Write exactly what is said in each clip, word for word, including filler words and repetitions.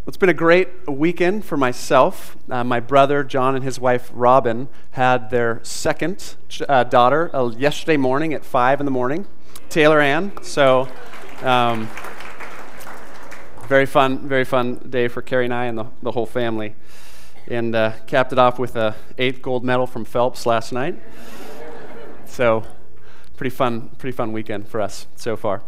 It's been a great weekend for myself. Uh, my brother, John, and his wife, Robin, had their second uh, daughter uh, yesterday morning at five in the morning, Taylor Ann. So, um, very fun, very fun day for Carrie and I and the, the whole family. And uh, capped it off with a eighth gold medal from Phelps last night. So, pretty fun, pretty fun weekend for us so far.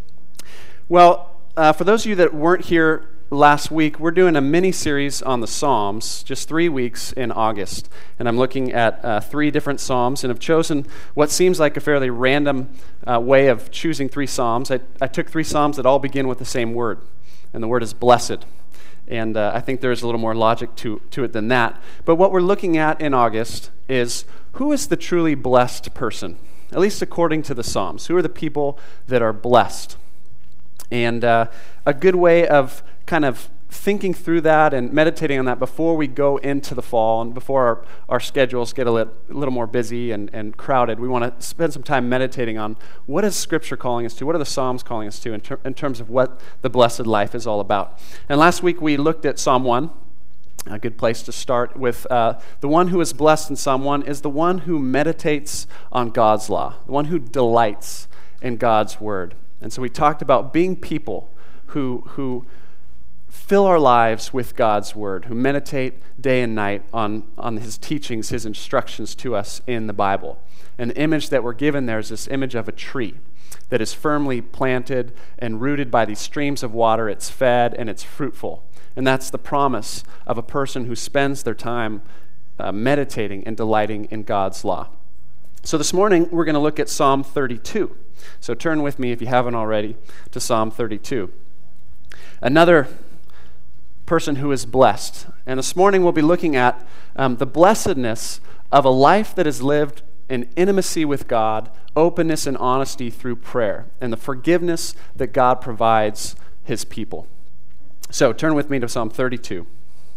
Well, uh, for those of you that weren't here last week, we're doing a mini-series on the Psalms, just three weeks in August. And I'm looking at uh, three different Psalms, and have chosen what seems like a fairly random uh, way of choosing three Psalms. I, I took three Psalms that all begin with the same word, and the word is blessed. And uh, I think there's a little more logic to, to it than that. But what we're looking at in August is, who is the truly blessed person? At least according to the Psalms. Who are the people that are blessed? And uh, a good way of kind of thinking through that and meditating on that before we go into the fall and before our, our schedules get a, lit, a little more busy and, and crowded, we want to spend some time meditating on what is Scripture calling us to, what are the Psalms calling us to in, ter- in terms of what the blessed life is all about. And last week we looked at Psalm one. A good place to start with uh, the one who is blessed in Psalm one is the one who meditates on God's law, the one who delights in God's word. And so we talked about being people who who fill our lives with God's word, who meditate day and night on, on his teachings, his instructions to us in the Bible. And the image that we're given there is this image of a tree that is firmly planted and rooted by these streams of water. It's fed and it's fruitful. And that's the promise of a person who spends their time uh, meditating and delighting in God's law. So this morning, we're going to look at Psalm thirty-two. So turn with me, if you haven't already, to Psalm thirty-two. Another person who is blessed. And this morning, we'll be looking at um, the blessedness of a life that is lived in intimacy with God, openness and honesty through prayer, and the forgiveness that God provides his people. So turn with me to Psalm thirty-two.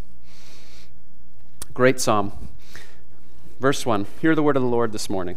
Great psalm. Verse one, hear the word of the Lord this morning.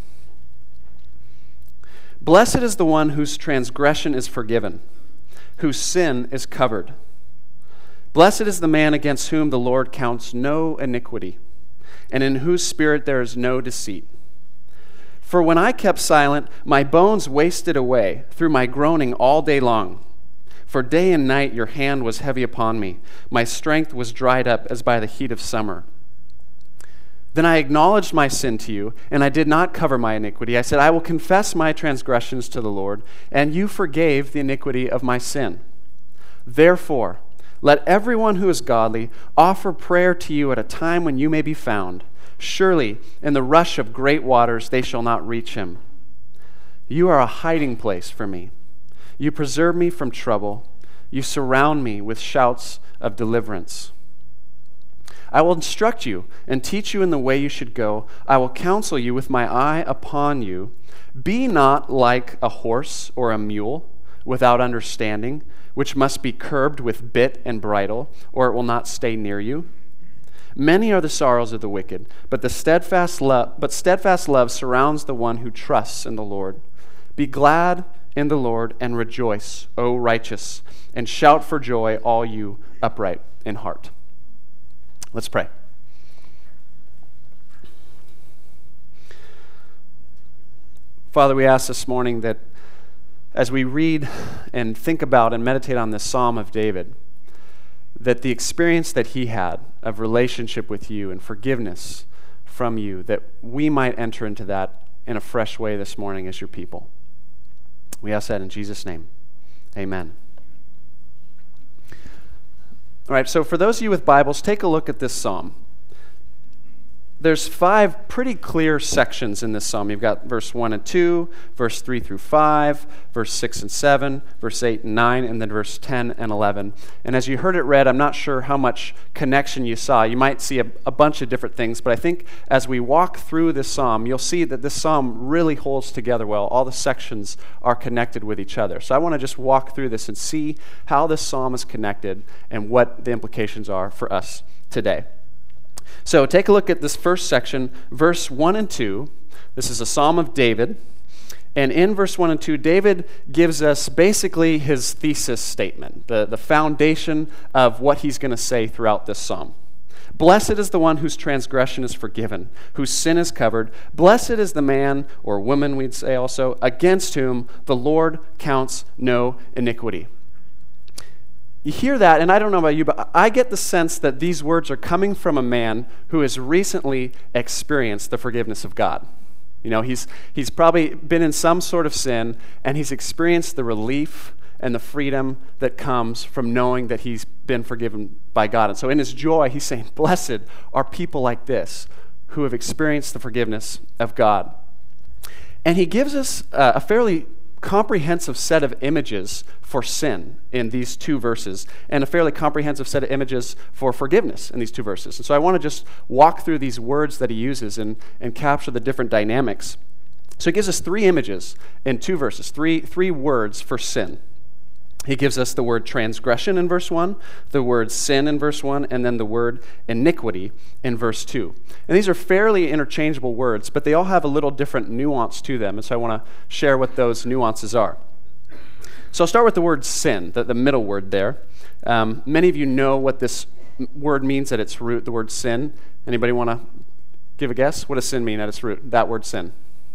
Blessed is the one whose transgression is forgiven, whose sin is covered. Blessed is the man against whom the Lord counts no iniquity, and in whose spirit there is no deceit. For when I kept silent, my bones wasted away through my groaning all day long. For day and night your hand was heavy upon me. My strength was dried up as by the heat of summer. Then I acknowledged my sin to you, and I did not cover my iniquity. I said, I will confess my transgressions to the Lord, and you forgave the iniquity of my sin. Therefore, let everyone who is godly offer prayer to you at a time when you may be found. Surely, in the rush of great waters, they shall not reach him. You are a hiding place for me. You preserve me from trouble. You surround me with shouts of deliverance. I will instruct you and teach you in the way you should go. I will counsel you with my eye upon you. Be not like a horse or a mule without understanding, which must be curbed with bit and bridle, or it will not stay near you. Many are the sorrows of the wicked, but the steadfast love, but steadfast love surrounds the one who trusts in the Lord. Be glad in the Lord and rejoice, O righteous, and shout for joy, all you upright in heart. Let's pray. Father, we ask this morning that as we read and think about and meditate on this Psalm of David, that the experience that he had of relationship with you and forgiveness from you, that we might enter into that in a fresh way this morning as your people. We ask that in Jesus' name. Amen. All right, so for those of you with Bibles, take a look at this psalm. There's five pretty clear sections in this psalm. You've got verse one and two, verse three through five, verse six and seven, verse eight and nine, and then verse ten and eleven. And as you heard it read, I'm not sure how much connection you saw. You might see a, a bunch of different things, but I think as we walk through this psalm, you'll see that this psalm really holds together well. All the sections are connected with each other. So I want to just walk through this and see how this psalm is connected and what the implications are for us today. So take a look at this first section, verse one and two. This is a Psalm of David, And in verse one and two, David gives us basically his thesis statement, the, the foundation of what he's going to say throughout this psalm. Blessed is the one whose transgression is forgiven, whose sin is covered. Blessed is the man, or woman we'd say also, against whom the Lord counts no iniquity. You hear that, and I don't know about you, but I get the sense that these words are coming from a man who has recently experienced the forgiveness of God. You know, he's he's probably been in some sort of sin, and he's experienced the relief and the freedom that comes from knowing that he's been forgiven by God. And so in his joy, he's saying, blessed are people like this who have experienced the forgiveness of God. And he gives us uh, a fairly comprehensive set of images for sin in these two verses, and a fairly comprehensive set of images for forgiveness in these two verses. And so I want to just walk through these words that he uses and, and capture the different dynamics. So he gives us three images in two verses, three, three words for sin. He gives us the word transgression in verse one, the word sin in verse one, and then the word iniquity in verse two. And these are fairly interchangeable words, but they all have a little different nuance to them, and so I want to share what those nuances are. So I'll start with the word sin, the, the middle word there. Um, many of you know what this word means at its root, the word sin. Anybody want to give a guess? What does sin mean at its root, that word sin?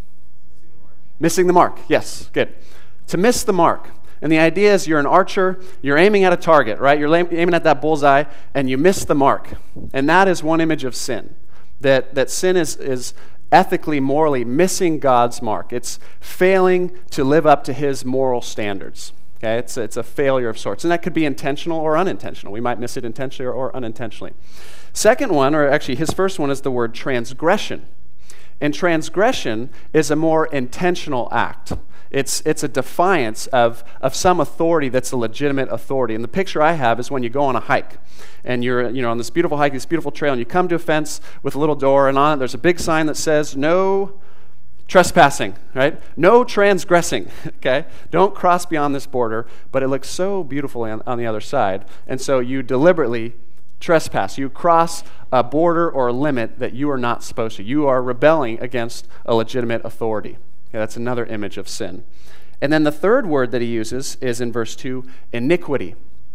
Missing the mark. Yes, good. To miss the mark. And the idea is you're an archer, you're aiming at a target, right? You're aiming at that bullseye, and you miss the mark. And that is one image of sin. That that sin is, is ethically, morally missing God's mark. It's failing to live up to his moral standards. Okay, it's, it's a failure of sorts. And that could be intentional or unintentional. We might miss it intentionally or, or unintentionally. Second one, or actually his first one, is the word transgression. And transgression is a more intentional act. It's it's a defiance of, of some authority that's a legitimate authority. And the picture I have is when you go on a hike, and you're you know on this beautiful hike, this beautiful trail, and you come to a fence with a little door, and on it there's a big sign that says no trespassing, right? No transgressing, okay? Don't cross beyond this border, but it looks so beautiful on, on the other side. And so you deliberately trespass. You cross a border or a limit that you are not supposed to. You are rebelling against a legitimate authority. Okay, that's another image of sin. And then the third word that he uses is in verse two, iniquity.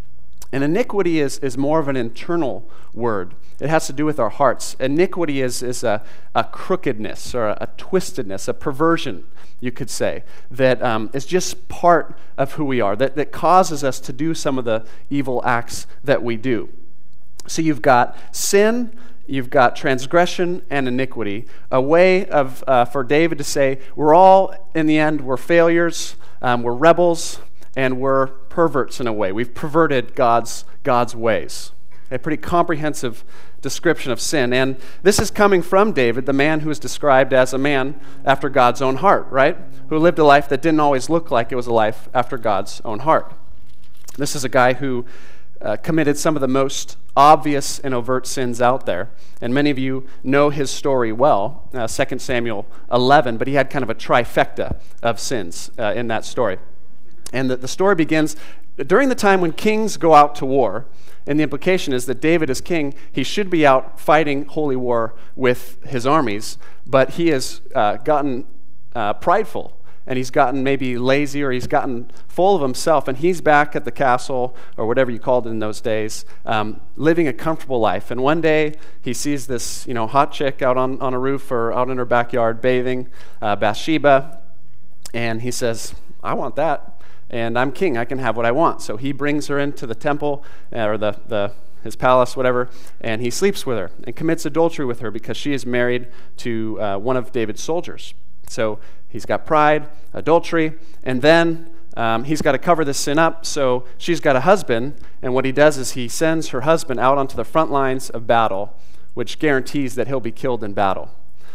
And iniquity is, is more of an internal word. It has to do with our hearts. Iniquity is, is a, a crookedness or a, a twistedness, a perversion, you could say, that um, is just part of who we are, that, that causes us to do some of the evil acts that we do. So you've got sin, you've got transgression and iniquity, a way of uh, for David to say, we're all, in the end, we're failures, um, we're rebels, and we're perverts in a way. We've perverted God's, God's ways. A pretty comprehensive description of sin. And this is coming from David, the man who is described as a man after God's own heart, right? Who lived a life that didn't always look like it was a life after God's own heart. This is a guy who Uh, committed some of the most obvious and overt sins out there. And many of you know his story well, uh, Second Samuel eleven, but he had kind of a trifecta of sins uh, in that story. And the, the story begins during the time when kings go out to war, and the implication is that David as king, he should be out fighting holy war with his armies, but he has uh, gotten uh, prideful. And he's gotten maybe lazy, or he's gotten full of himself, and he's back at the castle, or whatever you called it in those days, um, living a comfortable life. And one day, he sees this, you know, hot chick out on, on a roof or out in her backyard bathing, uh, Bathsheba, and he says, I want that, and I'm king, I can have what I want. So he brings her into the temple, uh, or the, the his palace, whatever, and he sleeps with her and commits adultery with her because she is married to uh, one of David's soldiers. So he's got pride, adultery, and then um, he's got to cover this sin up. So she's got a husband, and what he does is he sends her husband out onto the front lines of battle, which guarantees that he'll be killed in battle.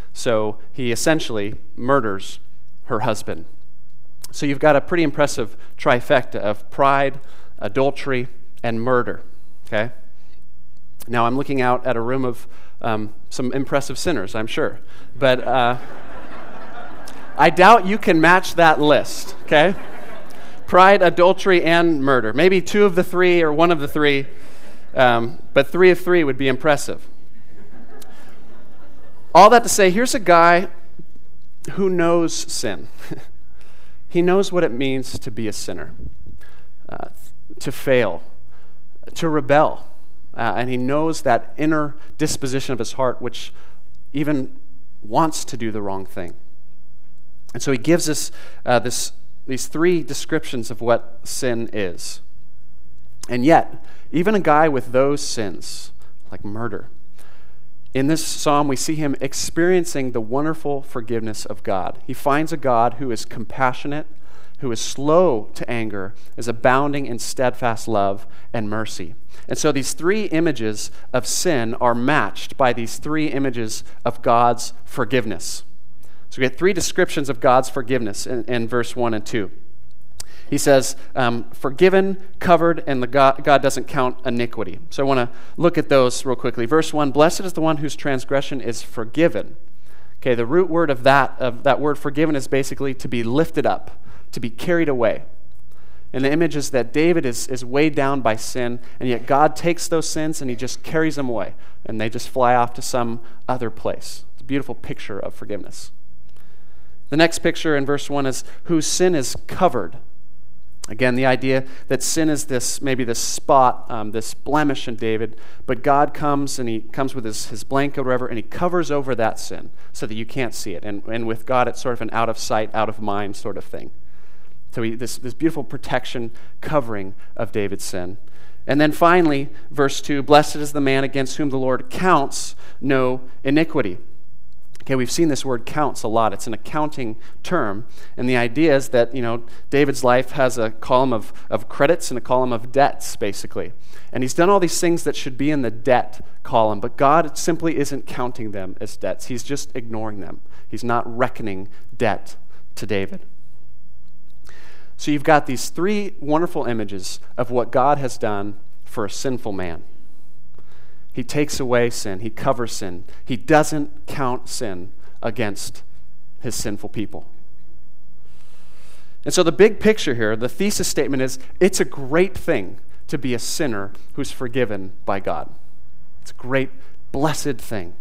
So he essentially murders her husband. So you've got a pretty impressive trifecta of pride, adultery, and murder. Okay? Now I'm looking out at a room of um, some impressive sinners, I'm sure. But uh, I doubt you can match that list, okay? Pride, adultery, and murder. Maybe two of the three or one of the three, um, but three of three would be impressive. All that to say, here's a guy who knows sin. he knows what it means to be a sinner, uh, to fail, to rebel. Uh, and he knows that inner disposition of his heart, which even wants to do the wrong thing. And so he gives us uh, this, these three descriptions of what sin is. And yet, even a guy with those sins, like murder, in this psalm we see him experiencing the wonderful forgiveness of God. He finds a God who is compassionate, who is slow to anger, is abounding in steadfast love and mercy. And so these three images of sin are matched by these three images of God's forgiveness. So we get three descriptions of God's forgiveness in, in verse one and two. He says, um, forgiven, covered, and the God, God doesn't count iniquity. So I want to look at those real quickly. Verse one, blessed is the one whose transgression is forgiven. Okay, the root word of that, of that word forgiven is basically to be lifted up, to be carried away. And the image is that David is, is weighed down by sin, and yet God takes those sins and he just carries them away, and they just fly off to some other place. It's a beautiful picture of forgiveness. The next picture in verse one is whose sin is covered. Again, the idea that sin is this, maybe this spot, um, this blemish in David, but God comes and he comes with his, his blanket or whatever, and he covers over that sin so that you can't see it. And, and with God, it's sort of an out of sight, out of mind sort of thing. So he, this, this beautiful protection covering of David's sin. And then finally, verse two, blessed is the man against whom the Lord counts no iniquity. Okay, we've seen this word counts a lot. It's an accounting term. And the idea is that, you know, David's life has a column of, of credits and a column of debts, basically. And he's done all these things that should be in the debt column, but God simply isn't counting them as debts. He's just ignoring them. He's not reckoning debt to David. So you've got these three wonderful images of what God has done for a sinful man. He takes away sin. He covers sin. He doesn't count sin against his sinful people. And so the big picture here, the thesis statement is, it's a great thing to be a sinner who's forgiven by God. It's a great, blessed thing.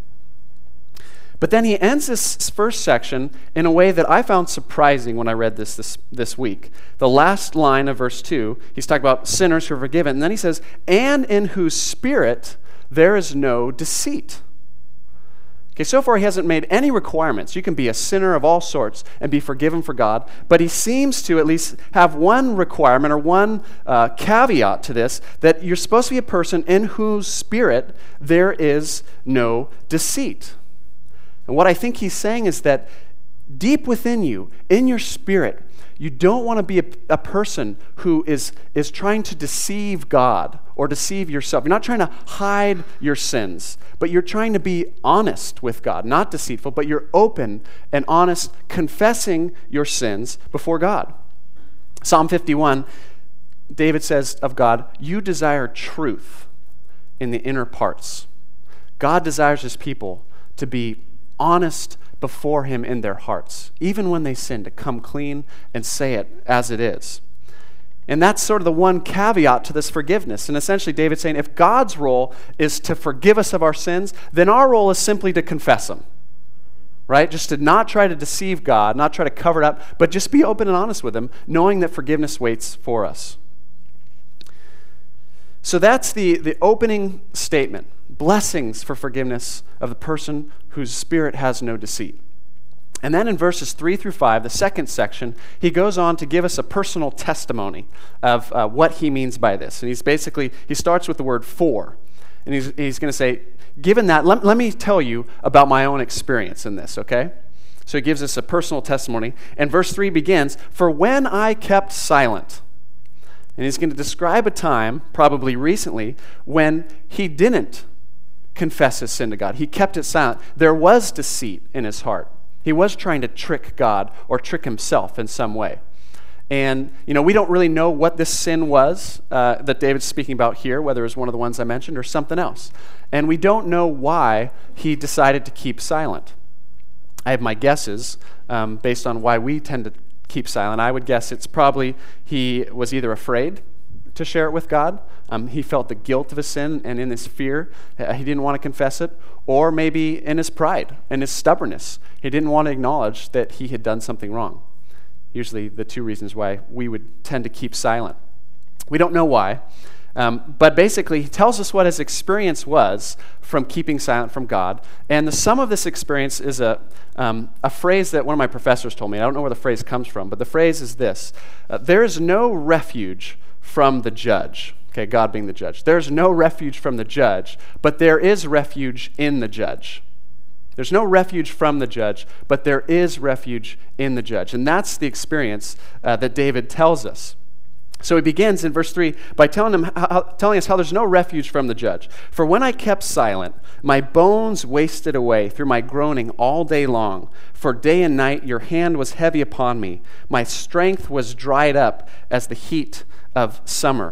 But then he ends this first section in a way that I found surprising when I read this, this this week. The last line of verse two, he's talking about sinners who are forgiven. And then he says, and in whose spirit there is no deceit. Okay, so far he hasn't made any requirements. You can be a sinner of all sorts and be forgiven for God, but he seems to at least have one requirement or one uh, caveat to this, that you're supposed to be a person in whose spirit there is no deceit. And what I think he's saying is that deep within you, in your spirit, you don't want to be a, a person who is, is trying to deceive God or deceive yourself. You're not trying to hide your sins, but you're trying to be honest with God, not deceitful, but you're open and honest, confessing your sins before God. Psalm fifty-one, David says of God, you desire truth in the inner parts. God desires his people to be honest before him in their hearts, even when they sin, to come clean and say it as it is. And that's sort of the one caveat to this forgiveness. And essentially David's saying, if God's role is to forgive us of our sins, then our role is simply to confess them, right? Just to not try to deceive God, not try to cover it up, but just be open and honest with him, knowing that forgiveness waits for us. So that's the, the opening statement. Blessings for forgiveness of the person whose spirit has no deceit. And then in verses three through five, the second section, he goes on to give us a personal testimony of uh, what he means by this. And he's basically, he starts with the word for. And he's, he's going to say, given that, let, let me tell you about my own experience in this, okay? So he gives us a personal testimony. And verse three begins, for when I kept silent. And he's going to describe a time, probably recently, when he didn't confess his sin to God. He kept it silent. There was deceit in his heart. He was trying to trick God or trick himself in some way. And, you know, we don't really know what this sin was uh, that David's speaking about here, whether it was one of the ones I mentioned or something else. And we don't know why he decided to keep silent. I have my guesses um, based on why we tend to keep silent. I would guess it's probably he was either afraid to share it with God. Um, he felt the guilt of his sin, and in his fear, uh, he didn't want to confess it. Or maybe in his pride and his stubbornness, he didn't want to acknowledge that he had done something wrong. Usually the two reasons why we would tend to keep silent. We don't know why, um, but basically he tells us what his experience was from keeping silent from God. And the sum of this experience is a, um, a phrase that one of my professors told me. I don't know where the phrase comes from, but the phrase is this. Uh, there is no refuge from the judge. Okay, God being the judge. There's no refuge from the judge, but there is refuge in the judge. There's no refuge from the judge, but there is refuge in the judge. And that's the experience uh, that David tells us. So he begins in verse three by telling, him how, telling us how there's no refuge from the judge. For when I kept silent, my bones wasted away through my groaning all day long. For day and night your hand was heavy upon me. My strength was dried up as the heat of summer.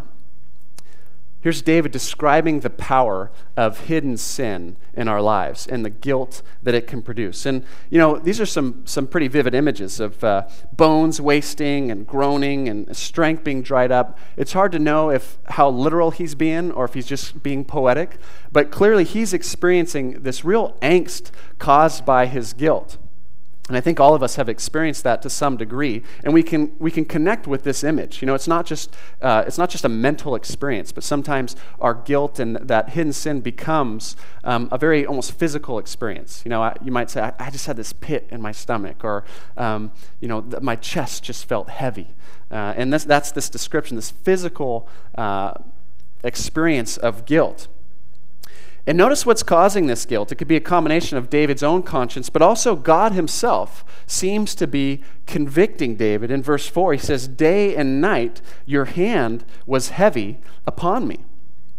Here's David describing the power of hidden sin in our lives and the guilt that it can produce. And, you know, these are some, some pretty vivid images of uh, bones wasting and groaning and strength being dried up. It's hard to know if how literal he's being or if he's just being poetic, but clearly he's experiencing this real angst caused by his guilt. And I think all of us have experienced that to some degree, and we can we can connect with this image. You know, it's not just uh, it's not just a mental experience, but sometimes our guilt and that hidden sin becomes um, a very almost physical experience. You know, I, you might say, I, I just had this pit in my stomach, or um, you know, th- my chest just felt heavy, uh, and that's that's this description, this physical uh, experience of guilt. And notice what's causing this guilt. It could be a combination of David's own conscience, but also God himself seems to be convicting David. In verse four, he says, day and night your hand was heavy upon me.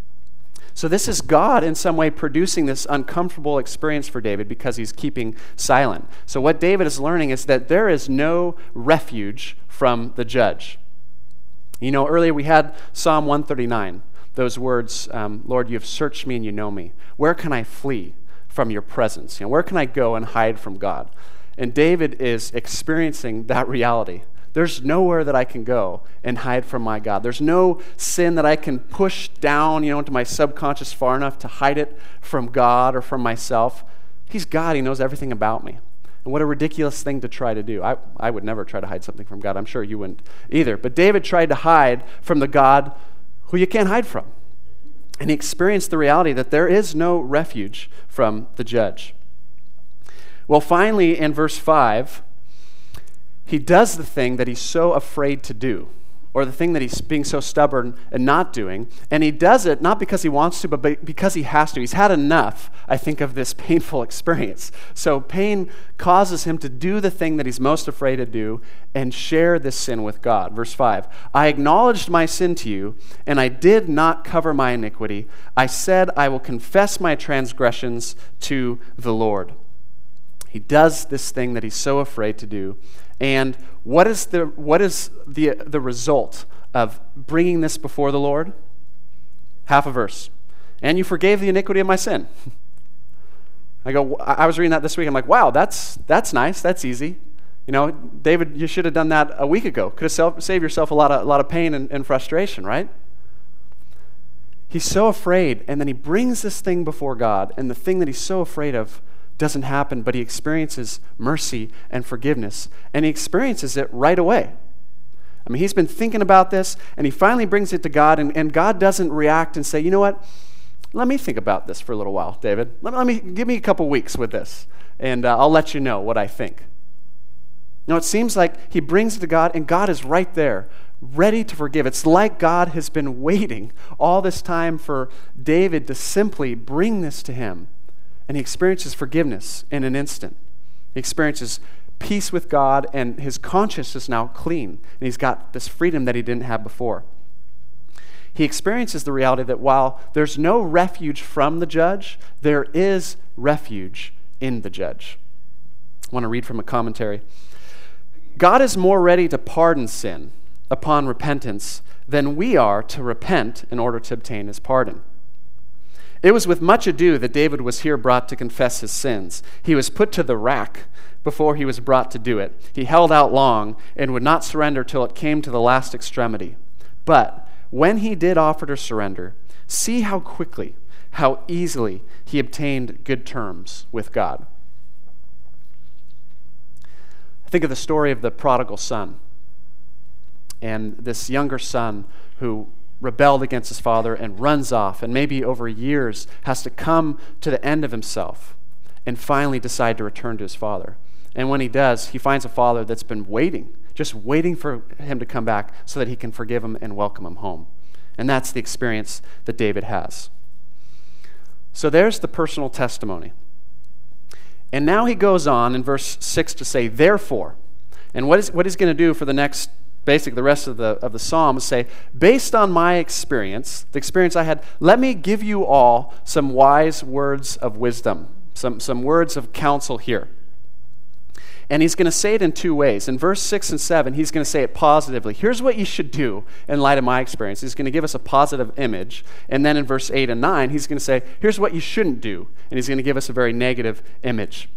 So this is God in some way producing this uncomfortable experience for David because he's keeping silent. So what David is learning is that there is no refuge from the judge. You know, earlier we had Psalm one thirty-nine. Those words, um, Lord, you have searched me and you know me. Where can I flee from your presence? You know, where can I go and hide from God? And David is experiencing that reality. There's nowhere that I can go and hide from my God. There's no sin that I can push down, you know, into my subconscious far enough to hide it from God or from myself. He's God. He knows everything about me. And what a ridiculous thing to try to do. I, I would never try to hide something from God. I'm sure you wouldn't either. But David tried to hide from the God who you can't hide from. And he experienced the reality that there is no refuge from the judge. Well, finally, in verse five, he does the thing that he's so afraid to do, or the thing that he's being so stubborn and not doing. And he does it not because he wants to, but because he has to. He's had enough, I think, of this painful experience. So pain causes him to do the thing that he's most afraid to do and share this sin with God. Verse five, I acknowledged my sin to you, and I did not cover my iniquity. I said, I will confess my transgressions to the Lord. He does this thing that he's so afraid to do. And what is the what is the the result of bringing this before the Lord? Half a verse. And you forgave the iniquity of my sin. I go, I was reading that this week. I'm like, wow, that's that's nice. That's easy. You know, David, you should have done that a week ago. Could have saved yourself a lot of a lot of pain and, and frustration, right? He's so afraid, and then he brings this thing before God, and the thing that he's so afraid of doesn't happen, but he experiences mercy and forgiveness, and he experiences it right away. I mean, he's been thinking about this, and he finally brings it to God, and, and God doesn't react and say, you know what, let me think about this for a little while, David. Let, let me, give me a couple weeks with this, and uh, I'll let you know what I think. No, it seems like he brings it to God, and God is right there, ready to forgive. It's like God has been waiting all this time for David to simply bring this to him. And he experiences forgiveness in an instant. He experiences peace with God, and his conscience is now clean. And he's got this freedom that he didn't have before. He experiences the reality that while there's no refuge from the judge, there is refuge in the judge. I want to read from a commentary. God is more ready to pardon sin upon repentance than we are to repent in order to obtain his pardon. It was with much ado that David was here brought to confess his sins. He was put to the rack before he was brought to do it. He held out long and would not surrender till it came to the last extremity. But when he did offer to surrender, see how quickly, how easily he obtained good terms with God. I think of the story of the prodigal son. and this younger son who rebelled against his father and runs off, and maybe over years has to come to the end of himself and finally decide to return to his father. And when he does, he finds a father that's been waiting, just waiting for him to come back so that he can forgive him and welcome him home. And that's the experience that David has. So there's the personal testimony. And now he goes on in verse six to say, therefore. And what is what he's going to do for the next, basically the rest of the of the psalm is say, based on my experience, the experience I had, let me give you all some wise words of wisdom, some, some words of counsel here. And he's going to say it in two ways. In verse six and seven, he's going to say it positively. Here's what you should do in light of my experience. He's going to give us a positive image. And then in verse eight and nine, he's going to say, here's what you shouldn't do. And he's going to give us a very negative image.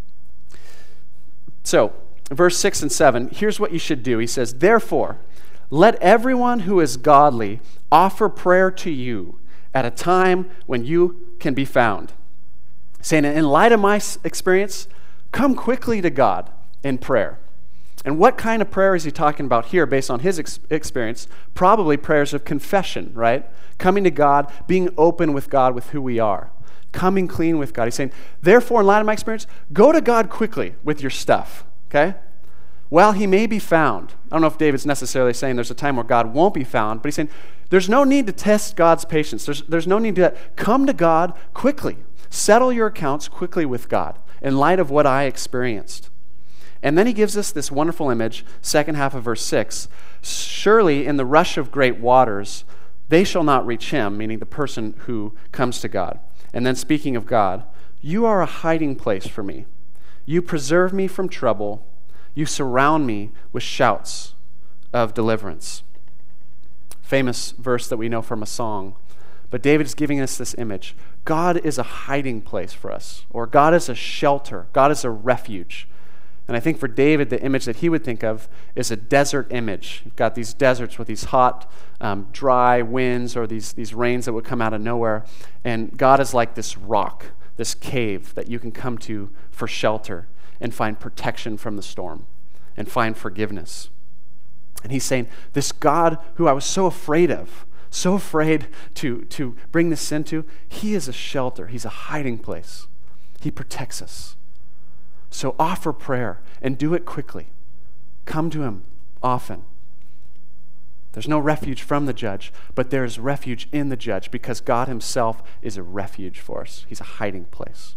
So, verse six and seven, here's what you should do. He says, therefore, let everyone who is godly offer prayer to you at a time when you can be found. Saying, in light of my experience, come quickly to God in prayer. And what kind of prayer is he talking about here based on his ex- experience? Probably prayers of confession, right? Coming to God, being open with God with who we are. Coming clean with God. He's saying, therefore, in light of my experience, go to God quickly with your stuff, okay? While he may be found. I don't know if David's necessarily saying there's a time where God won't be found, but he's saying there's no need to test God's patience. There's, there's no need to do that. Come to God quickly. Settle your accounts quickly with God in light of what I experienced. And then he gives us this wonderful image, second half of verse six. Surely in the rush of great waters, they shall not reach him, meaning the person who comes to God. And then speaking of God, you are a hiding place for me. You preserve me from trouble. You surround me with shouts of deliverance. Famous verse that we know from a song. But David is giving us this image. God is a hiding place for us, or God is a shelter. God is a refuge. And I think for David, the image that he would think of is a desert image. You've got these deserts with these hot, um, dry winds, or these, these rains that would come out of nowhere. And God is like this rock, this cave that you can come to for shelter and find protection from the storm and find forgiveness. And he's saying, this God who I was so afraid of, so afraid to, to bring this sin to, he is a shelter. He's a hiding place. He protects us. So offer prayer and do it quickly. Come to him often. There's no refuge from the judge, but there is refuge in the judge because God himself is a refuge for us. He's a hiding place.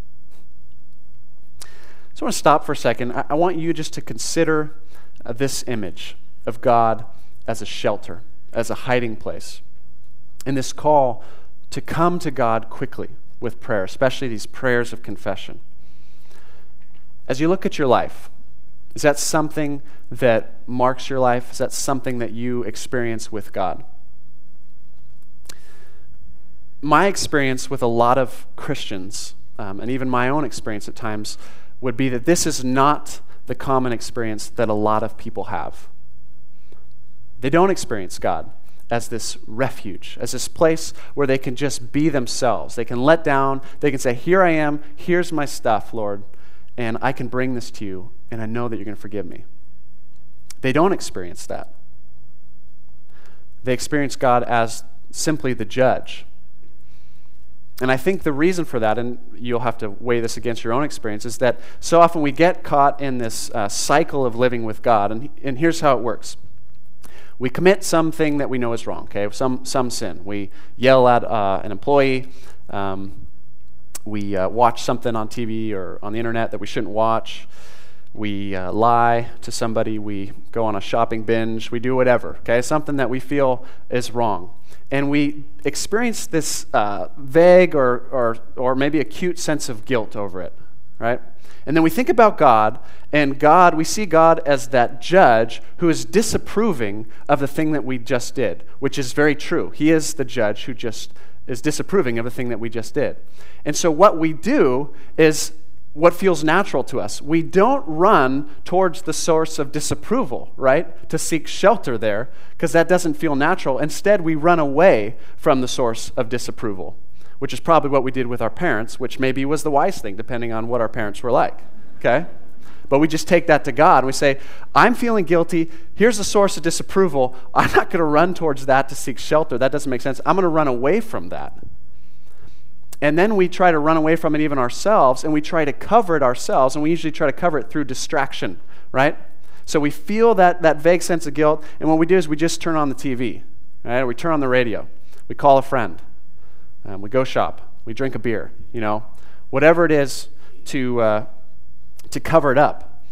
So I want to stop for a second. I, I want you just to consider uh, this image of God as a shelter, as a hiding place, and this call to come to God quickly with prayer, especially these prayers of confession. As you look at your life, is that something that marks your life? Is that something that you experience with God? My experience with a lot of Christians, um, and even my own experience at times, would be that this is not the common experience that a lot of people have. They don't experience God as this refuge, as this place where they can just be themselves. They can let down, they can say, here I am, here's my stuff, Lord, and I can bring this to you, and I know that you're going to forgive me. They don't experience that. They experience God as simply the judge. And I think the reason for that, and you'll have to weigh this against your own experience, is that so often we get caught in this uh, cycle of living with God, and, and here's how it works. We commit something that we know is wrong, okay, some some sin. We yell at uh, an employee, um, we uh, watch something on T V or on the internet that we shouldn't watch, we uh, lie to somebody, we go on a shopping binge, we do whatever, okay, something that we feel is wrong. And we experience this uh, vague or, or or maybe acute sense of guilt over it, right? And then we think about God, and God, we see God as that judge who is disapproving of the thing that we just did, which is very true. He is the judge who just is disapproving of the thing that we just did. And so what we do is what feels natural to us. We don't run towards the source of disapproval, right, to seek shelter there, because that doesn't feel natural. Instead, we run away from the source of disapproval, which is probably what we did with our parents, which maybe was the wise thing, depending on what our parents were like, okay? But we just take that to God and we say, I'm feeling guilty. Here's the source of disapproval. I'm not going to run towards that to seek shelter. That doesn't make sense. I'm going to run away from that. And then we try to run away from it even ourselves, and we try to cover it ourselves, and we usually try to cover it through distraction, right? So we feel that, that vague sense of guilt, and what we do is we just turn on the T V, right? Or we turn on the radio. We call a friend. Um, we go shop. We drink a beer, you know, whatever it is to uh, to cover it up.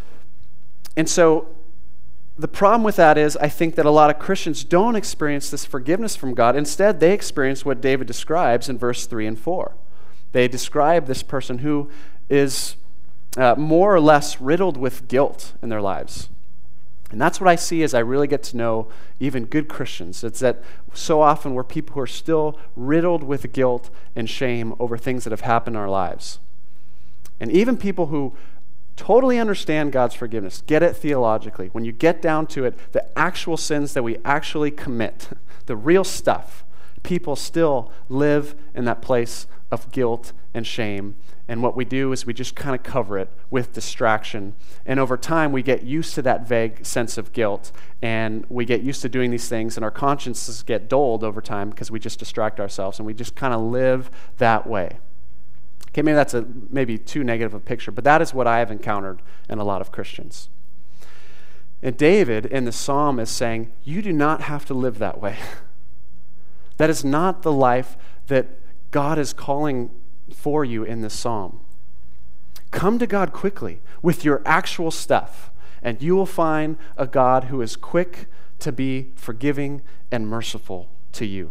And so the problem with that is I think that a lot of Christians don't experience this forgiveness from God. Instead, they experience what David describes in verse three and four. They describe this person who is uh, more or less riddled with guilt in their lives. And that's what I see as I really get to know even good Christians. It's that so often we're people who are still riddled with guilt and shame over things that have happened in our lives. And even people who totally understand God's forgiveness, get it theologically. When you get down to it, the actual sins that we actually commit, the real stuff, people still live in that place of guilt and shame. And what we do is we just kind of cover it with distraction. And over time, we get used to that vague sense of guilt, and we get used to doing these things, and our consciences get dulled over time because we just distract ourselves, and we just kind of live that way. Okay, maybe that's a maybe too negative a picture, but that is what I have encountered in a lot of Christians. And David in the psalm is saying, you do not have to live that way. That is not the life that God is calling for you in this psalm. Come to God quickly with your actual stuff, and you will find a God who is quick to be forgiving and merciful to you.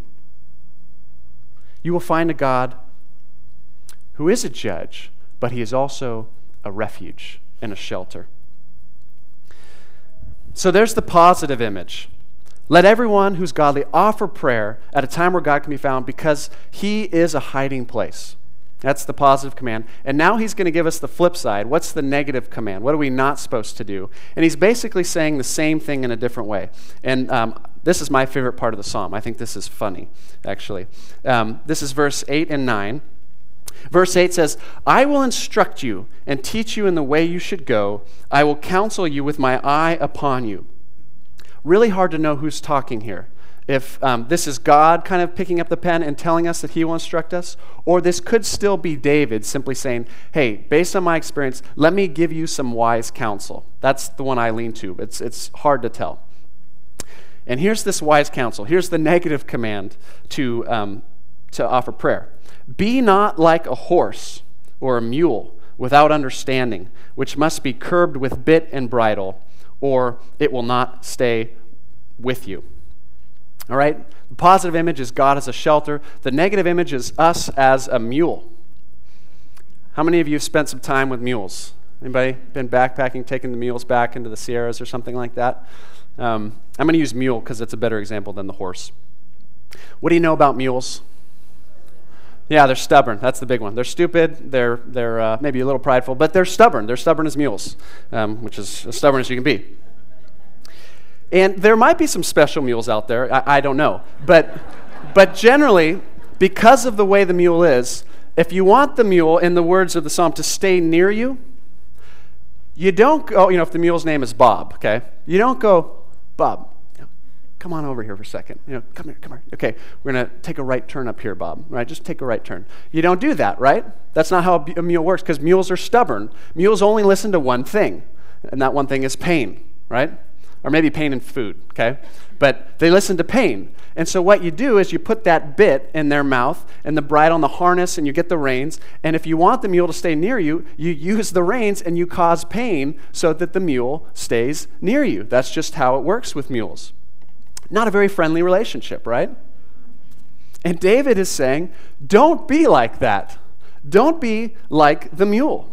You will find a God who is a judge, but he is also a refuge and a shelter. So there's the positive image. Let everyone who's godly offer prayer at a time where God can be found, because he is a hiding place. That's the positive command. And now he's going to give us the flip side. What's the negative command? What are we not supposed to do? And he's basically saying the same thing in a different way. And um, this is my favorite part of the psalm. I think this is funny, actually. Um, this is verse eight and nine. Verse eight says, I will instruct you and teach you in the way you should go. I will counsel you with my eye upon you. Really hard to know who's talking here. If um, this is God kind of picking up the pen and telling us that he will instruct us, or this could still be David simply saying, hey, based on my experience, let me give you some wise counsel. That's the one I lean to. It's, it's hard to tell. And here's this wise counsel. Here's the negative command to, um, to offer prayer. Be not like a horse or a mule without understanding, which must be curbed with bit and bridle, or it will not stay with you. All right? The positive image is God as a shelter. The negative image is us as a mule. How many of you have spent some time with mules? Anybody been backpacking, taking the mules back into the Sierras or something like that? Um, I'm going to use mule because it's a better example than the horse. What do you know about mules? Yeah, they're stubborn. That's the big one. They're stupid. They're they're uh, maybe a little prideful, but they're stubborn. They're stubborn as mules, um, which is as stubborn as you can be. And there might be some special mules out there. I, I don't know. But but generally, because of the way the mule is, if you want the mule, in the words of the psalm, to stay near you, you don't go, you know, if the mule's name is Bob, okay? You don't go, Bob, you know, come on over here for a second. You know, come here, come here. Okay, we're going to take a right turn up here, Bob. Right, just take a right turn. You don't do that, right? That's not how a mule works, because mules are stubborn. Mules only listen to one thing, and that one thing is pain, right? Or maybe pain and food, okay? But they listen to pain. And so what you do is you put that bit in their mouth and the bridle on the harness, and you get the reins. And if you want the mule to stay near you, you use the reins and you cause pain so that the mule stays near you. That's just how it works with mules. Not a very friendly relationship, right? And David is saying, don't be like that. Don't be like the mule.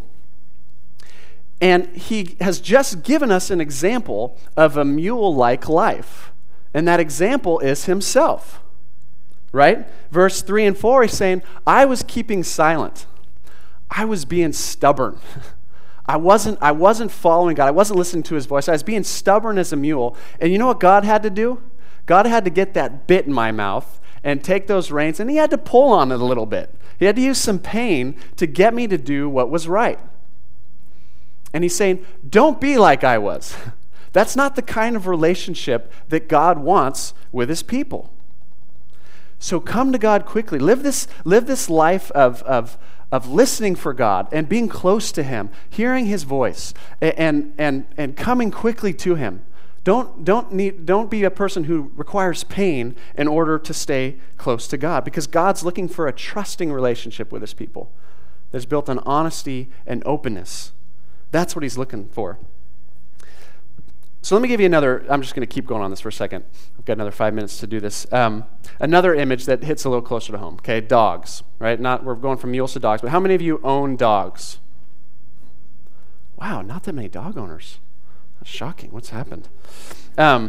And he has just given us an example of a mule-like life. And that example is himself, right? Verse three and four, he's saying, I was keeping silent. I was being stubborn. I wasn't, I wasn't following God. I wasn't listening to his voice. I was being stubborn as a mule. And you know what God had to do? God had to get that bit in my mouth and take those reins, and he had to pull on it a little bit. He had to use some pain to get me to do what was right. And he's saying, don't be like I was. That's not the kind of relationship that God wants with his people. So come to God quickly. Live this, live this life of, of, of listening for God and being close to him, hearing his voice, and, and, and coming quickly to him. Don't, don't, need, don't be a person who requires pain in order to stay close to God, because God's looking for a trusting relationship with his people that's built on honesty and openness. That's what he's looking for. So let me give you another, I'm just going to keep going on this for a second. I've got another five minutes to do this. Um, another image that hits a little closer to home, okay? Dogs, right? Not, we're going from mules to dogs, but how many of you own dogs? Wow, not that many dog owners. That's shocking. What's happened? Um,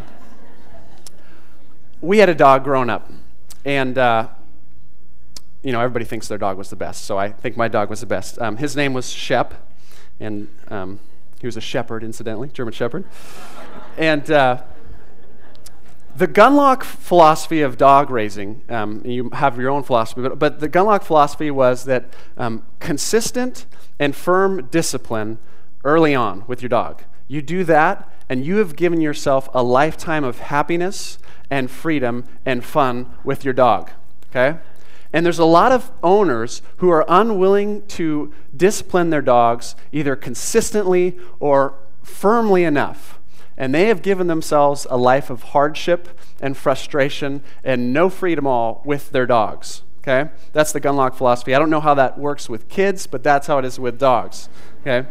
we had a dog growing up, and uh, you know, everybody thinks their dog was the best, so I think my dog was the best. Um, his name was Shep, and um, he was a shepherd, incidentally, German shepherd. And uh, the Gunlock philosophy of dog raising, um, you have your own philosophy, but, but the Gunlock philosophy was that um, consistent and firm discipline early on with your dog. You do that, and you have given yourself a lifetime of happiness and freedom and fun with your dog, okay? And there's a lot of owners who are unwilling to discipline their dogs either consistently or firmly enough. And they have given themselves a life of hardship and frustration and no freedom all with their dogs, okay? That's the Gunlock philosophy. I don't know how that works with kids, but that's how it is with dogs, okay?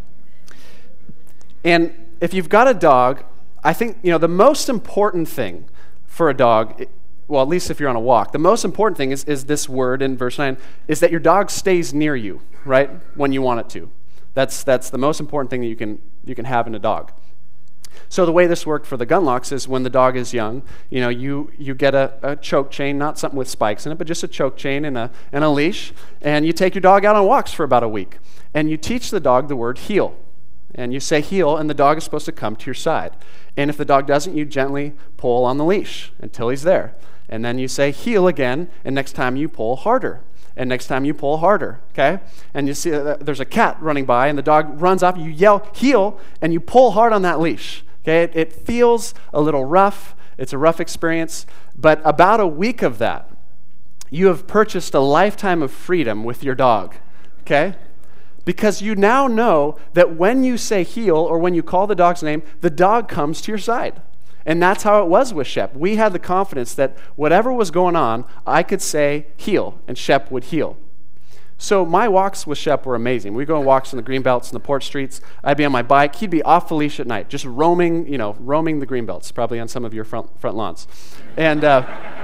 And if you've got a dog, I think, you know, the most important thing for a dog, well, at least if you're on a walk, the most important thing is, is this word in verse nine, is that your dog stays near you, right, when you want it to. That's that's the most important thing that you can you can have in a dog. So the way this worked for the Gunlocks is when the dog is young, you know, you, you get a, a choke chain, not something with spikes in it, but just a choke chain and a, and a leash, and you take your dog out on walks for about a week. And you teach the dog the word heel. And you say heel, and the dog is supposed to come to your side. And if the dog doesn't, you gently pull on the leash until he's there. And then you say heel again, and next time you pull harder. And next time you pull harder, okay? And you see uh, there's a cat running by, and the dog runs up, you yell heel, and you pull hard on that leash, okay? It, it feels a little rough. It's a rough experience. But about a week of that, you have purchased a lifetime of freedom with your dog, okay? Because you now know that when you say heel or when you call the dog's name, the dog comes to your side. And that's how it was with Shep. We had the confidence that whatever was going on, I could say heel, and Shep would heel. So my walks with Shep were amazing. We'd go on walks in the greenbelts and the port streets. I'd be on my bike. He'd be off the leash at night, just roaming, you know, roaming the greenbelts, probably on some of your front, front lawns. And... Uh,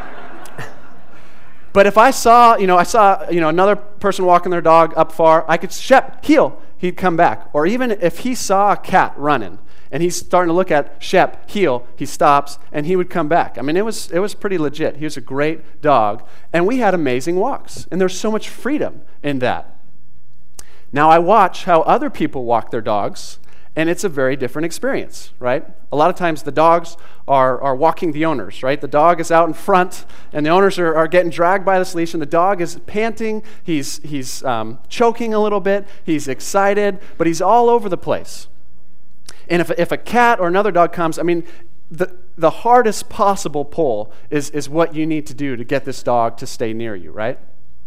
But if I saw, you know, I saw, you know, another person walking their dog up far, I could, Shep, heel, he'd come back. Or even if he saw a cat running and he's starting to look at Shep, heel, he stops and he would come back. I mean, it was it was pretty legit. He was a great dog. And we had amazing walks. And there's so much freedom in that. Now I watch how other people walk their dogs, and it's a very different experience, right? A lot of times the dogs are, are walking the owners, right? The dog is out in front, and the owners are, are getting dragged by this leash, and the dog is panting. He's, he's um, choking a little bit. He's excited, but he's all over the place. And if, if a cat or another dog comes, I mean, the, the hardest possible pull is, is what you need to do to get this dog to stay near you, right?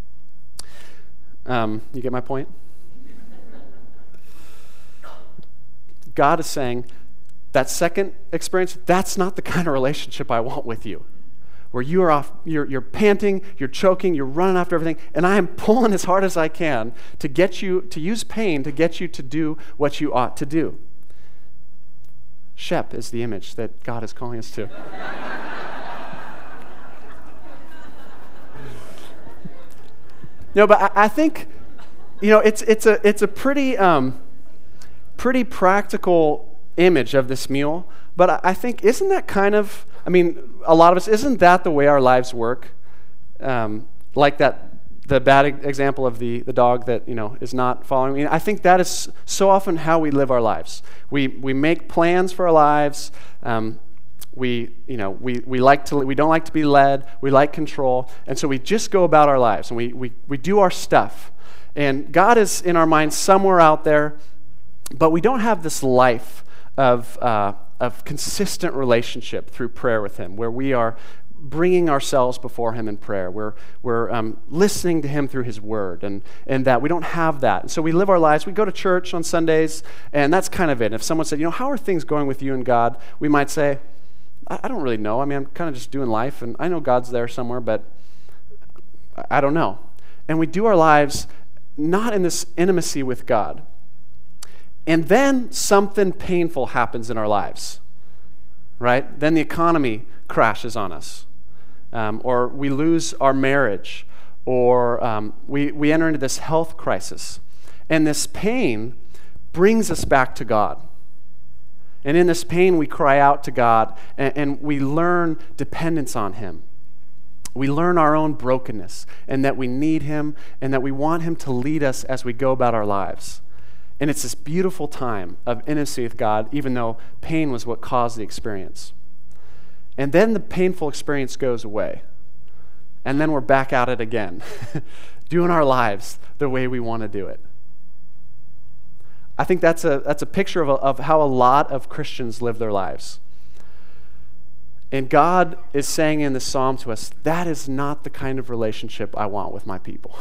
Um, you get my point? God is saying, that second experience, that's not the kind of relationship I want with you. Where you are off, you're, you're panting, you're choking, you're running after everything, and I am pulling as hard as I can to get you, to use pain to get you to do what you ought to do. Shep is the image that God is calling us to. No, but I, I think, you know, it's it's a it's a pretty um, pretty practical image of this mule. But I, I think, isn't that kind of, I mean, a lot of us, isn't that the way our lives work? Um, like that, the bad example of the, the dog that, you know, is not following me. I think that is so often how we live our lives. We we make plans for our lives. Um, we you know we we like to we don't like to be led. We like control, and so we just go about our lives and we we we do our stuff. And God is in our minds somewhere out there, but we don't have this life of, uh, of consistent relationship through prayer with him, where we are bringing ourselves before him in prayer. We're, we're um, listening to him through his word, and, and that we don't have that. And so we live our lives. We go to church on Sundays, and that's kind of it. If someone said, you know, how are things going with you and God? We might say, I, I don't really know. I mean, I'm kind of just doing life, and I know God's there somewhere, but I, I don't know. And we do our lives not in this intimacy with God. And then something painful happens in our lives, right? Then the economy crashes on us. Um, or we lose our marriage, or um, we, we enter into this health crisis. And this pain brings us back to God. And in this pain, we cry out to God, and, and we learn dependence on him. We learn our own brokenness, and that we need him, and that we want him to lead us as we go about our lives. And it's this beautiful time of intimacy with God, even though pain was what caused the experience. And then the painful experience goes away. And then we're back at it again, doing our lives the way we want to do it. I think that's a that's a picture of, a, of how a lot of Christians live their lives. And God is saying in this psalm to us, that is not the kind of relationship I want with my people.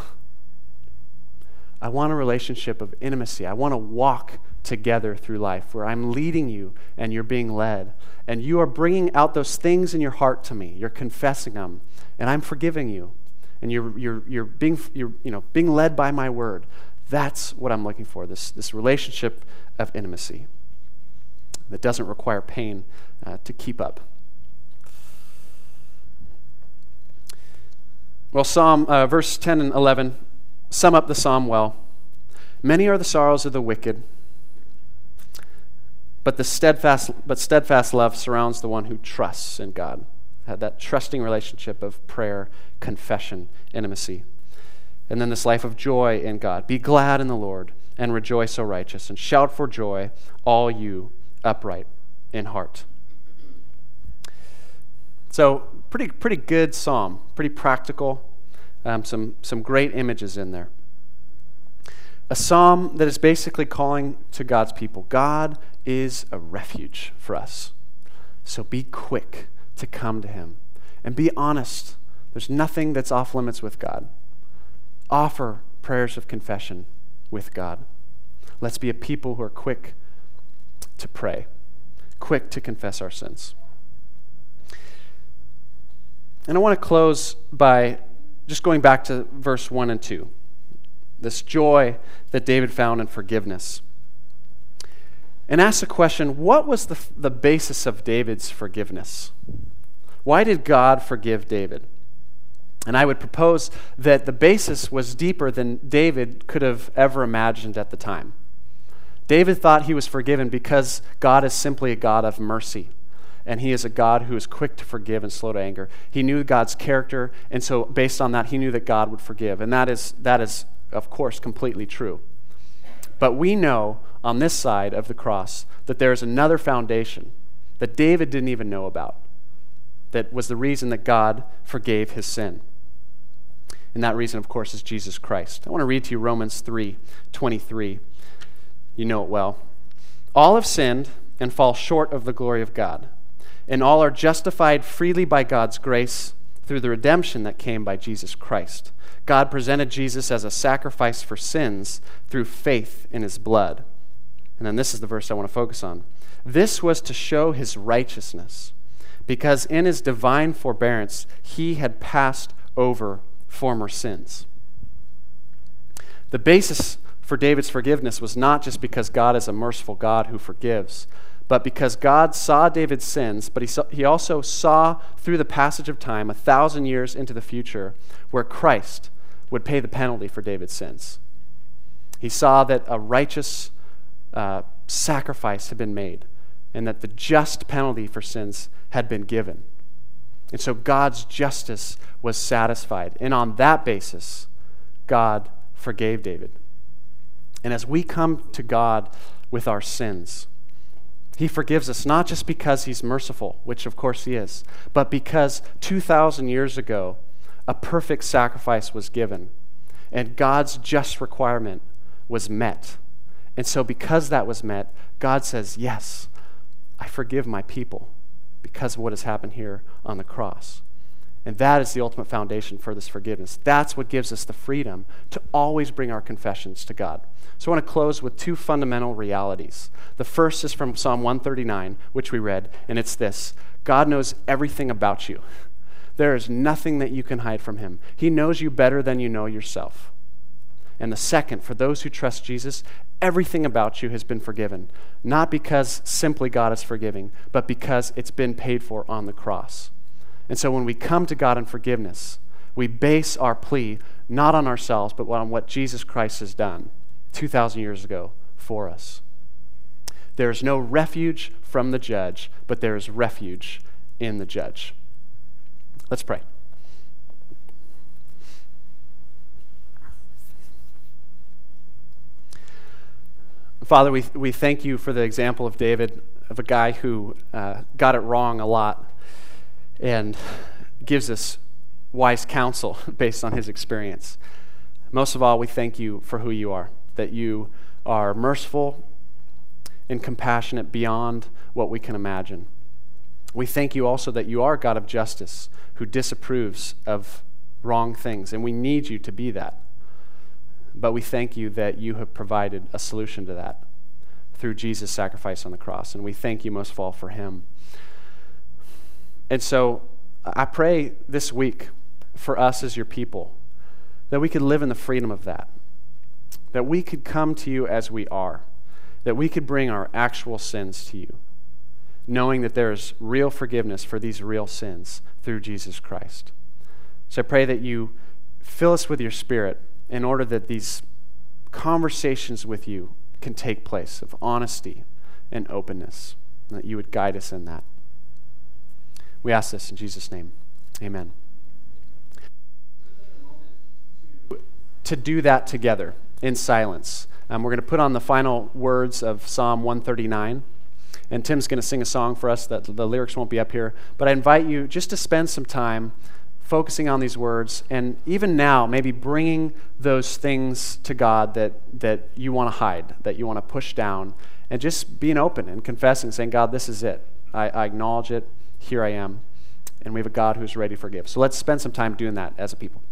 I want a relationship of intimacy. I want to walk together through life where I'm leading you and you're being led. And you are bringing out those things in your heart to me. You're confessing them, and I'm forgiving you. And you're you're you're being you're you know being led by my word. That's what I'm looking for. This this relationship of intimacy that doesn't require pain uh, to keep up. Well, Psalm uh, verse ten and eleven sum up the psalm well. Many are the sorrows of the wicked, but the steadfast but steadfast love surrounds the one who trusts in God. Had that trusting relationship of prayer, confession, intimacy. And then this life of joy in God. Be glad in the Lord and rejoice, O righteous, and shout for joy, all you upright in heart. So pretty pretty good psalm, pretty practical. Um, some some great images in there. A psalm that is basically calling to God's people. God is a refuge for us. So be quick to come to him. And be honest. There's nothing that's off limits with God. Offer prayers of confession with God. Let's be a people who are quick to pray. Quick to confess our sins. And I want to close by just going back to verse one and two. This joy that David found in forgiveness. And ask the question, what was the, the basis of David's forgiveness? Why did God forgive David? And I would propose that the basis was deeper than David could have ever imagined at the time. David thought he was forgiven because God is simply a God of mercy. And he is a God who is quick to forgive and slow to anger. He knew God's character, and so based on that, he knew that God would forgive. And that is, that is, of course, completely true. But we know on this side of the cross that there is another foundation that David didn't even know about, that was the reason that God forgave his sin. And that reason, of course, is Jesus Christ. I want to read to you Romans three twenty-three. You know it well. All have sinned and fall short of the glory of God, and all are justified freely by God's grace through the redemption that came by Jesus Christ. God presented Jesus as a sacrifice for sins through faith in his blood. And then this is the verse I want to focus on. This was to show his righteousness, because in his divine forbearance he had passed over former sins. The basis for David's forgiveness was not just because God is a merciful God who forgives, but because God saw David's sins, but he, saw, he also saw through the passage of time, a thousand years into the future, where Christ would pay the penalty for David's sins. He saw that a righteous uh, sacrifice had been made, and that the just penalty for sins had been given. And so God's justice was satisfied. And on that basis, God forgave David. And as we come to God with our sins, he forgives us not just because he's merciful, which of course he is, but because two thousand years ago, a perfect sacrifice was given, and God's just requirement was met. And so because that was met, God says, yes, I forgive my people because of what has happened here on the cross. And that is the ultimate foundation for this forgiveness. That's what gives us the freedom to always bring our confessions to God. So I want to close with two fundamental realities. The first is from Psalm one thirty-nine, which we read, and it's this: God knows everything about you. There is nothing that you can hide from him. He knows you better than you know yourself. And the second, for those who trust Jesus, everything about you has been forgiven. Not because simply God is forgiving, but because it's been paid for on the cross. And so when we come to God in forgiveness, we base our plea not on ourselves, but on what Jesus Christ has done two thousand years ago for us. There is no refuge from the judge, but there is refuge in the judge. Let's pray. Father, we we thank you for the example of David, of a guy who uh, got it wrong a lot and gives us wise counsel based on his experience. Most of all, we thank you for who you are, that you are merciful and compassionate beyond what we can imagine. We thank you also that you are a God of justice who disapproves of wrong things, and we need you to be that. But we thank you that you have provided a solution to that through Jesus' sacrifice on the cross, and we thank you most of all for him. And so I pray this week for us as your people that we could live in the freedom of that, that we could come to you as we are, that we could bring our actual sins to you, knowing that there is real forgiveness for these real sins through Jesus Christ. So I pray that you fill us with your Spirit in order that these conversations with you can take place of honesty and openness, and that you would guide us in that. We ask this in Jesus' name. Amen. To do that together in silence. Um, we're going to put on the final words of Psalm one thirty-nine, and Tim's going to sing a song for us that the lyrics won't be up here, but I invite you just to spend some time focusing on these words, and even now, maybe bringing those things to God that, that you want to hide, that you want to push down, and just being open and confessing, saying, God, this is it. I, I acknowledge it. Here I am. And we have a God who's ready to forgive. So let's spend some time doing that as a people.